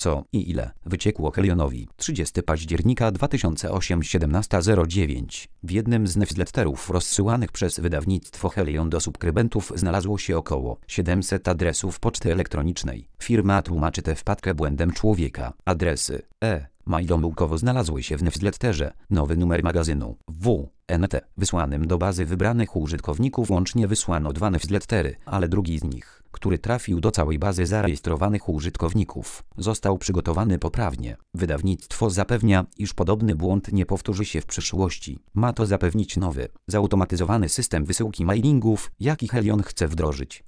Co i ile wyciekło Helionowi. 30 października 2008 17:09. W jednym z newsletterów rozsyłanych przez wydawnictwo Helion do subskrybentów znalazło się około 700 adresów poczty elektronicznej. Firma tłumaczy tę wpadkę błędem człowieka. Adresy mailomyłkowo znalazły się w newsletterze. Nowy numer magazynu WNT wysłanym do bazy wybranych użytkowników. Łącznie wysłano 2 newslettery, ale drugi z nich, który trafił do całej bazy zarejestrowanych użytkowników, został przygotowany poprawnie. Wydawnictwo zapewnia, iż podobny błąd nie powtórzy się w przyszłości. Ma to zapewnić nowy, zautomatyzowany system wysyłki mailingów, jaki Helion chce wdrożyć.